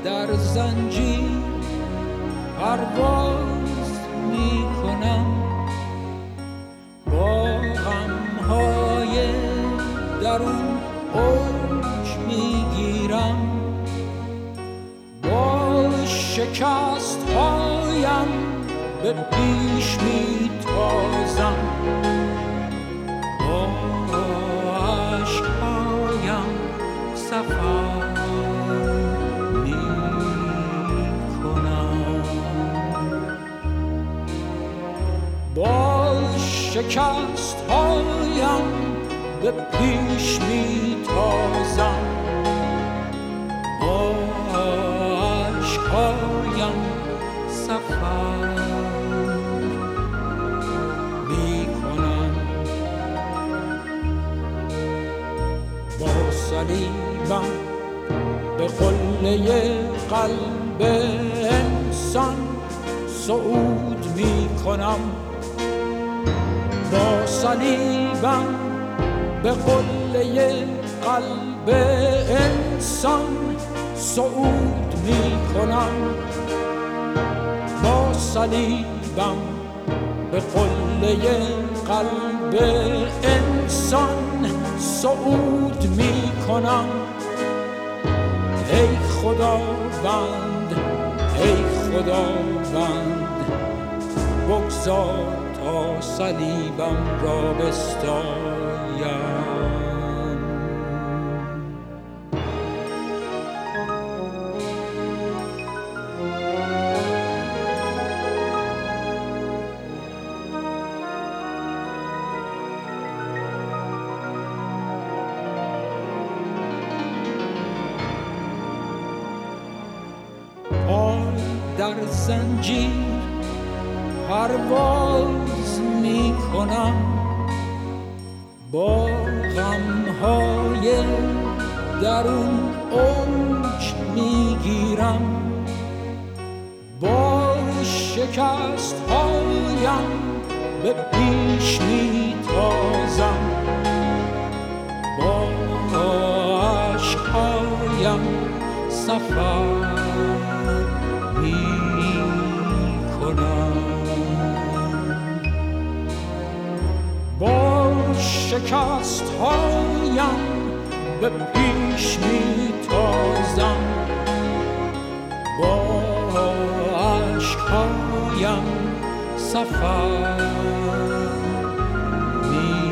در زنجیر پرواز می کنم، با غمهای درون اوج می گیرم، با شکست هایم به پیش می تازم، با عشقهایم سفر می کنم، با شکست هایم به پیش می تازم، با عشقهایم سفر می کنم. با صلیبم به قله قلب انسان صعود می کنم، با صلیبم به قله قلب انسان صعود می کنم، با صلیبم به قله قلب انسان صعود می کنم. ای خداوند، ای خداوند، بگذار تا صلیبم را بستایم. پای در زنجیر پرواز می کنم، با غمهای درون اوج می گیرم، با شکست هایم به پیش می تازم، با عشقهایم سفر می کنم، با شکست هایم به پیش می تازم، با عشقهایم سفر می